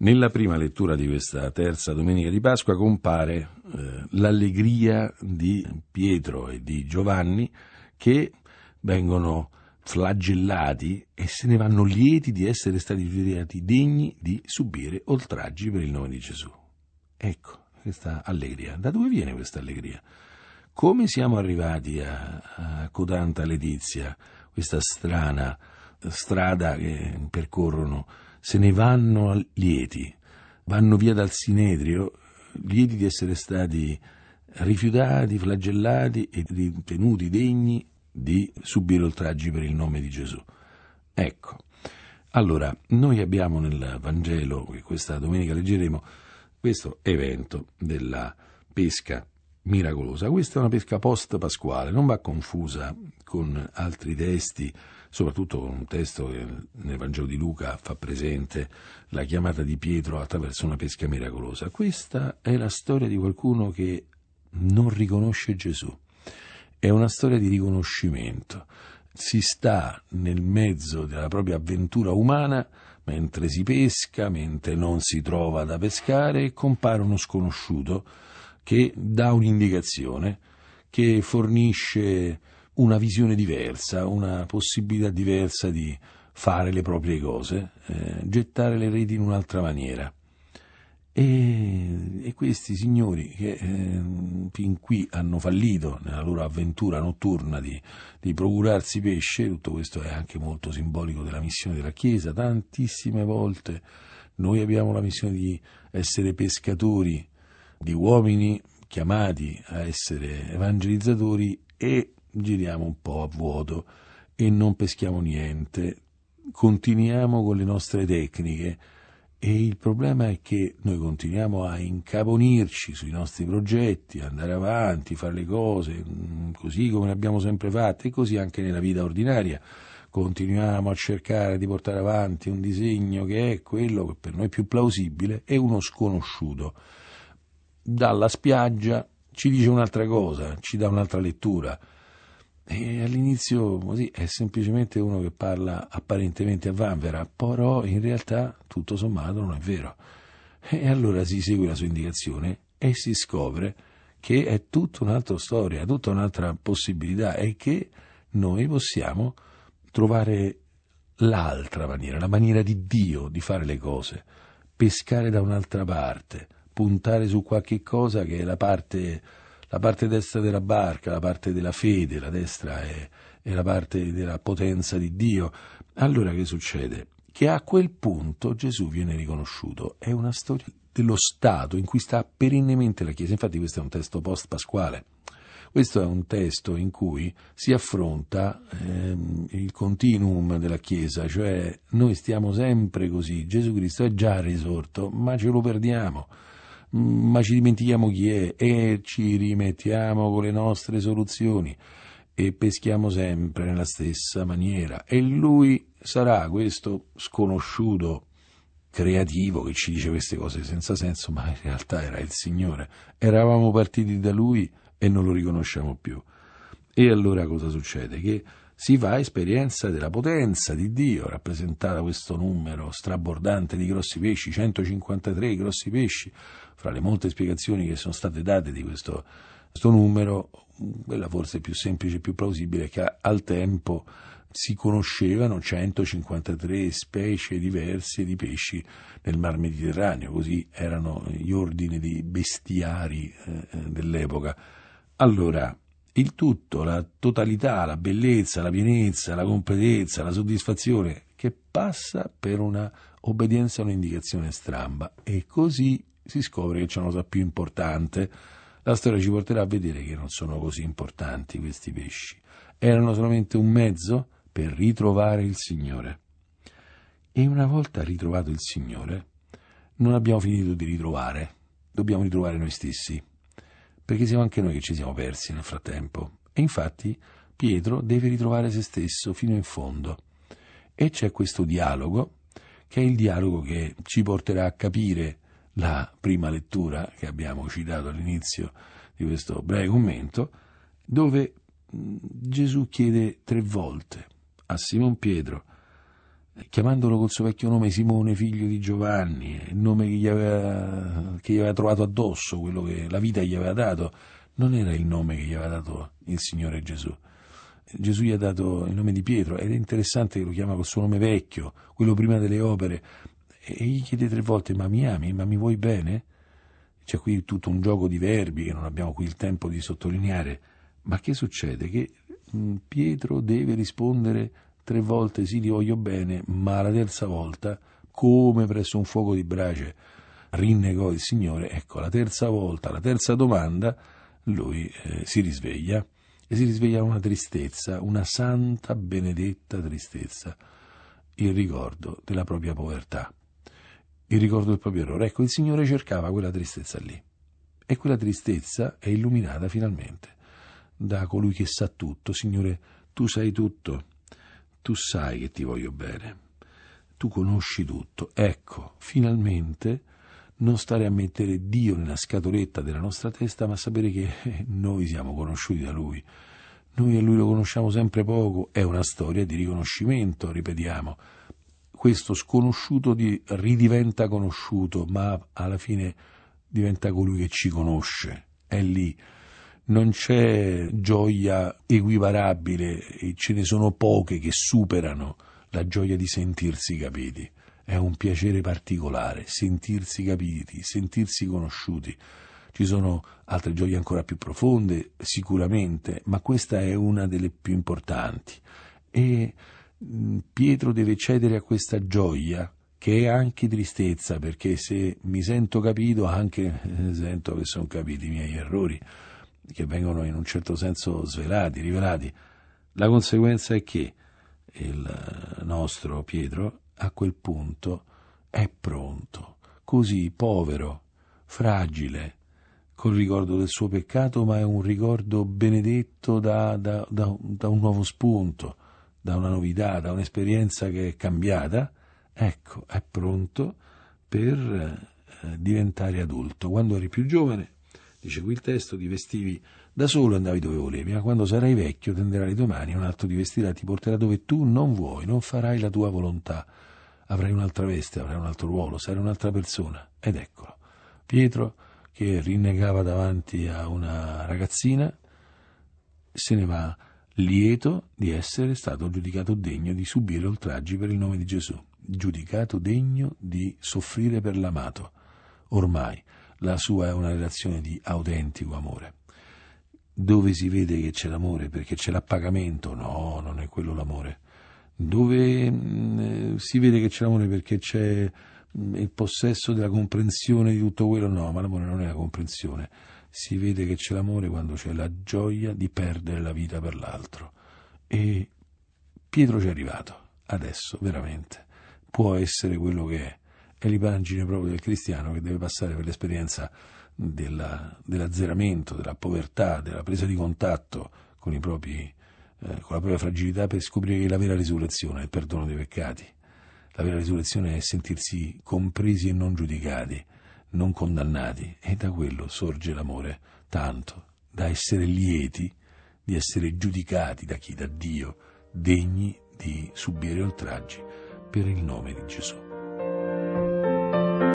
Nella prima lettura di questa terza domenica di Pasqua compare l'allegria di Pietro e di Giovanni che vengono flagellati e se ne vanno lieti di essere stati giudicati degni di subire oltraggi per il nome di Gesù. Ecco, questa allegria. Da dove viene questa allegria? Come siamo arrivati a cotanta letizia, questa strana strada che percorrono? Se ne vanno lieti, vanno via dal Sinedrio, lieti di essere stati rifiutati, flagellati e ritenuti degni di subire oltraggi per il nome di Gesù. Ecco, allora, noi abbiamo nel Vangelo, che questa domenica leggeremo, questo evento della pesca miracolosa. Questa è una pesca post-pasquale, non va confusa con altri testi, soprattutto con un testo che nel Vangelo di Luca fa presente la chiamata di Pietro attraverso una pesca miracolosa. Questa è la storia di qualcuno che non riconosce Gesù. È una storia di riconoscimento. Si sta nel mezzo della propria avventura umana mentre si pesca, mentre non si trova da pescare, e compare uno sconosciuto che dà un'indicazione, che fornisce una visione diversa, una possibilità diversa di fare le proprie cose, gettare le reti in un'altra maniera. E questi signori che fin qui hanno fallito nella loro avventura notturna di procurarsi pesce, tutto questo è anche molto simbolico della missione della Chiesa. Tantissime volte noi abbiamo la missione di essere pescatori, di uomini chiamati a essere evangelizzatori, e giriamo un po' a vuoto e non peschiamo niente, continuiamo con le nostre tecniche. E il problema è che noi continuiamo a incaponirci sui nostri progetti, andare avanti, fare le cose così come le abbiamo sempre fatte, e così anche nella vita ordinaria. Continuiamo a cercare di portare avanti un disegno che è quello che per noi è più plausibile, e uno sconosciuto dalla spiaggia ci dice un'altra cosa, ci dà un'altra lettura. E all'inizio così è semplicemente uno che parla apparentemente a vanvera, però in realtà tutto sommato non è vero. E allora si segue la sua indicazione e si scopre che è tutta un'altra storia, tutta un'altra possibilità, e che noi possiamo trovare l'altra maniera, la maniera di Dio di fare le cose, pescare da un'altra parte, puntare su qualche cosa che è la parte destra della barca, la parte della fede. La destra è la parte della potenza di Dio. Allora che succede? Che a quel punto Gesù viene riconosciuto. È una storia dello stato in cui sta perennemente la Chiesa. Infatti questo è un testo post-pasquale. Questo è un testo in cui si affronta il continuum della Chiesa, cioè noi stiamo sempre così, Gesù Cristo è già risorto, ma ce lo perdiamo. Ma ci dimentichiamo chi è e ci rimettiamo con le nostre soluzioni e peschiamo sempre nella stessa maniera. E lui sarà questo sconosciuto creativo che ci dice queste cose senza senso, ma in realtà era il Signore. Eravamo partiti da lui e non lo riconosciamo più. E allora cosa succede? Che si fa esperienza della potenza di Dio, rappresentata da questo numero strabordante di grossi pesci, 153 grossi pesci. Fra le molte spiegazioni che sono state date di questo numero, quella forse più semplice e più plausibile è che al tempo si conoscevano 153 specie diverse di pesci nel Mar Mediterraneo, così erano gli ordini di bestiari dell'epoca. Allora, il tutto, la totalità, la bellezza, la pienezza, la completezza, la soddisfazione, che passa per una obbedienza a un'indicazione stramba, e così si scopre che c'è una cosa più importante. La storia ci porterà a vedere che non sono così importanti questi pesci, erano solamente un mezzo per ritrovare il Signore. E una volta ritrovato il Signore, non abbiamo finito di ritrovare, dobbiamo ritrovare noi stessi, perché siamo anche noi che ci siamo persi nel frattempo. E infatti Pietro deve ritrovare se stesso fino in fondo. E c'è questo dialogo, che è il dialogo che ci porterà a capire la prima lettura che abbiamo citato all'inizio di questo breve commento, dove Gesù chiede 3 volte a Simon Pietro: chiamandolo col suo vecchio nome Simone, figlio di Giovanni, il nome che gli aveva trovato addosso, quello che la vita gli aveva dato, non era il nome che gli aveva dato il Signore Gesù. Gesù gli ha dato il nome di Pietro, ed è interessante che lo chiama col suo nome vecchio, quello prima delle opere, e gli chiede 3 volte: ma mi ami? Ma mi vuoi bene? C'è qui tutto un gioco di verbi che non abbiamo qui il tempo di sottolineare, ma che succede? Che Pietro deve rispondere 3 volte: sì, ti voglio bene, ma la terza volta, come presso un fuoco di brace, rinnegò il Signore. Ecco, la terza volta, la terza domanda, lui si risveglia, e si risveglia una tristezza, una santa benedetta tristezza, il ricordo della propria povertà, il ricordo del proprio errore. Ecco, il Signore cercava quella tristezza lì, e quella tristezza è illuminata finalmente da colui che sa tutto. Signore, tu sai tutto, tu sai che ti voglio bene, tu conosci tutto. Ecco, finalmente non stare a mettere Dio nella scatoletta della nostra testa, ma sapere che noi siamo conosciuti da Lui. Noi e Lui lo conosciamo sempre poco, è una storia di riconoscimento, ripetiamo. Questo sconosciuto ridiventa conosciuto, ma alla fine diventa colui che ci conosce. È lì. Non c'è gioia equiparabile, e ce ne sono poche che superano la gioia di sentirsi capiti. È un piacere particolare, sentirsi capiti, sentirsi conosciuti. Ci sono altre gioie ancora più profonde, sicuramente, ma questa è una delle più importanti. E Pietro deve cedere a questa gioia, che è anche tristezza, perché se mi sento capito, anche sento che sono capiti i miei errori, che vengono in un certo senso svelati, rivelati. La conseguenza è che il nostro Pietro a quel punto è pronto, così povero, fragile, col ricordo del suo peccato, ma è un ricordo benedetto da un nuovo spunto, da una novità, da un'esperienza che è cambiata. Ecco, è pronto per diventare adulto. Quando eri più giovane, dice qui il testo, ti vestivi da solo e andavi dove volevi, ma quando sarai vecchio tenderai le tue mani e un altro ti vestirà e ti porterà dove tu non vuoi, non farai la tua volontà, avrai un'altra veste, avrai un altro ruolo, sarai un'altra persona. Ed eccolo, Pietro, che rinnegava davanti a una ragazzina, se ne va lieto di essere stato giudicato degno di subire oltraggi per il nome di Gesù, giudicato degno di soffrire per l'amato. Ormai la sua è una relazione di autentico amore. Dove si vede che c'è l'amore? Perché c'è l'appagamento? No, non è quello l'amore. Dove si vede che c'è l'amore perché c'è il possesso della comprensione di tutto quello? No, ma l'amore non è la comprensione. Si vede che c'è l'amore quando c'è la gioia di perdere la vita per l'altro. E Pietro ci è arrivato, adesso, veramente. Può essere quello che è. È l'immagine proprio del cristiano che deve passare per l'esperienza dell'azzeramento, della povertà, della presa di contatto con la propria fragilità, per scoprire che la vera risurrezione è il perdono dei peccati. La vera risurrezione è sentirsi compresi e non giudicati, non condannati, e da quello sorge l'amore, tanto da essere lieti di essere giudicati da chi? Da Dio, degni di subire oltraggi per il nome di Gesù.